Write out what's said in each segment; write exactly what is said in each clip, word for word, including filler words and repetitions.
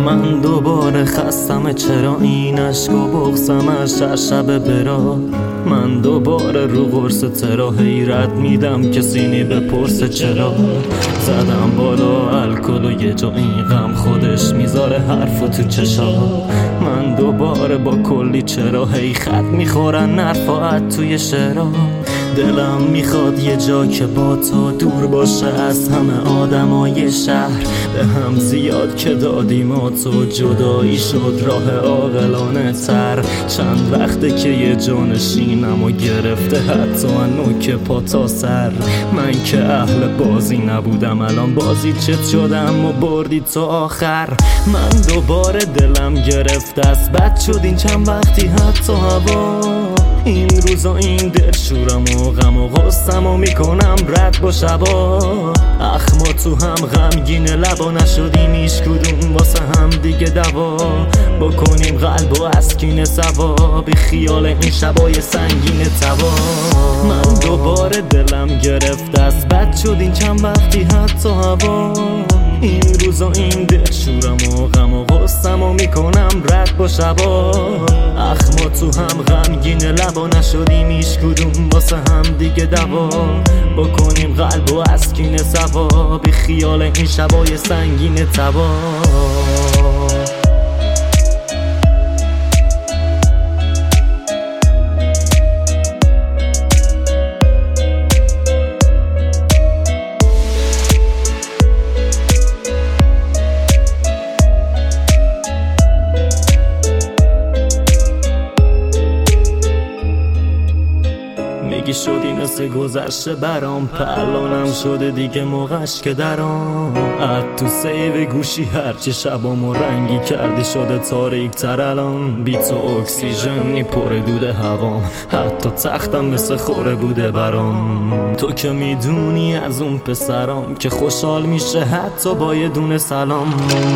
من دوباره خستم، چرا این عشق و بغضمش هر شب برا. من دوباره رو قرص ترا حیرت میدم کسی نی بپرسه چرا. زدم بالا الکل و یه جا این غم خودش میذاره حرفو تو چشا. من دوباره با کلی چرا هی خط میخورن نرفاعت توی شعرا. دلم میخواد یه جا که با تو دور باشه از همه آدمای شهر. به هم زیاد که دادیم و تو جدایی شد راه عاقلانه تر. چند وقته که یه جانشینم و گرفته حتی نوک پا تا سر. من که اهل بازی نبودم الان بازی چت شدم و بردی تا آخر. من دوباره دلم گرفته است بد شد این چند وقتی حتی هوا. این روزا این دلشورم و غم و غصم و میکنم رد با شبا. اخ ما تو هم غمگین لبا نشدیم ایش کدوم واسه هم دیگه دوا. بکنیم قلب و اسکین سوا بی خیال این شبای سنگین توا. من دوباره دلم گرفته است بد شد این چند وقتی حتی هوا. این روزا این دلشورم و غم و غصم و میکنم رد با شبا. اخ ما تو هم غمگین لبا نشدیم ایش کدوم واسه هم دیگه دوا. بکنیم قلب و اسکین سوا بی خیال این شبای سنگین توا. میگی شدی مثل گذشته برام پلانم شده دیگه موقعش که درام. اد تو سیو گوشی هرچی شبامو رنگی کردی شده تاریک تر الان. بی تو اکسیژنی پر دود هوام حتی تختم مثل خوره بوده برام. تو که میدونی از اون پسرام که خوشحال میشه حتی با یه دونه سلام.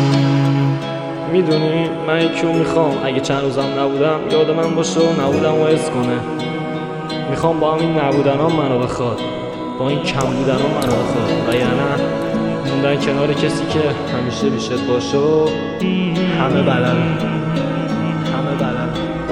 میدونی من یکیو میخوام اگه چند روزم نبودم یاد من باشه و نبودم و حس کنه. میخوام با همین نبودن ها منو بخواد، با این کم بودن ها منو بخواد. و یعنی موندن کنار کسی که همیشه بیشت باشه و همه بلدن همه بلدن.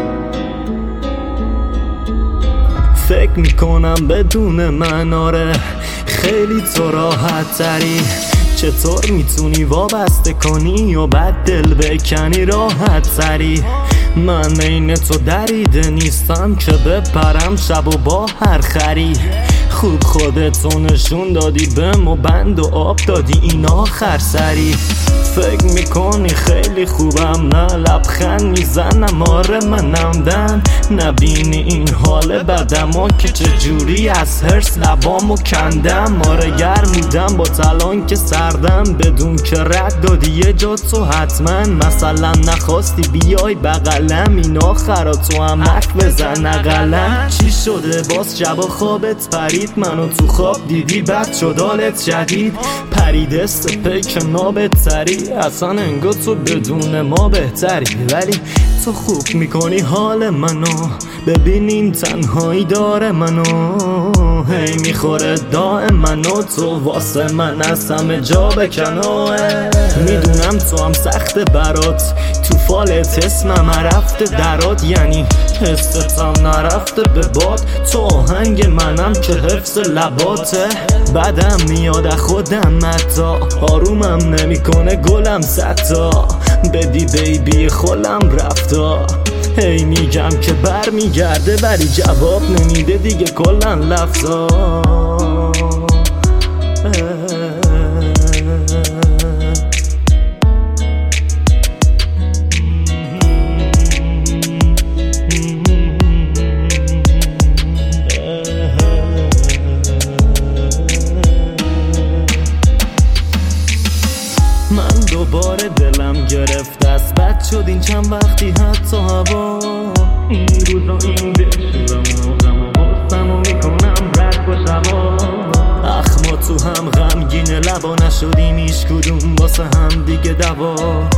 فکر میکنم بدون من آره خیلی تو راحت تری. چطور میتونی وابسته کنی و بعد دل بکنی راحت تری. من عین تو دریده نیستم که بپرم شب و با هر خری. خوب خودتو نشون دادی بهم و بند و آب دادی این آخر سری. فکر میکنی خیلی خوبم نه لبخند میزنم آره منم دن. نبینی این حال بدم که چجوری از هرس لبامو کندم. آره گرم بودم با تلان که سردم بدون که رد دادی یه جا تو حتما. مثلا نخواستی بیای بغلم این آخرا تو هم حرف بزن اقلم. چی شده باز شب خوابت پرید منو تو خواب دیدی بد شد حالت جدید. پرید استپک نابت سری اصلا انگار تو بدون ما بهتری. ولی تو خوب میکنی حال منو ببینین تنهایی داره منو. هی میخوره دائم منو تو واسه من از همه جا بکنو. میدونم تو هم سخت برات تو فالت اسمم رفته درات. یعنی حستم نرفته به باد تو آهنگ منم که حفظ لباته. بدم میاد خودم متا آرومم نمیکنه گلم ستا. بدی بیبی خولم رفتا. هی میگم که بر میگرده ولی جواب نمیده دیگه کلن لفظا. من دوباره دلم گرفته است بد شد این چند وقتی حتی هوا. این روزا این دلشورم و غم و غصم و میکنم رد با شبا. اخ ما تو هم غمگین لبا نشدیم ایش کدوم واسه هم دیگه دوا.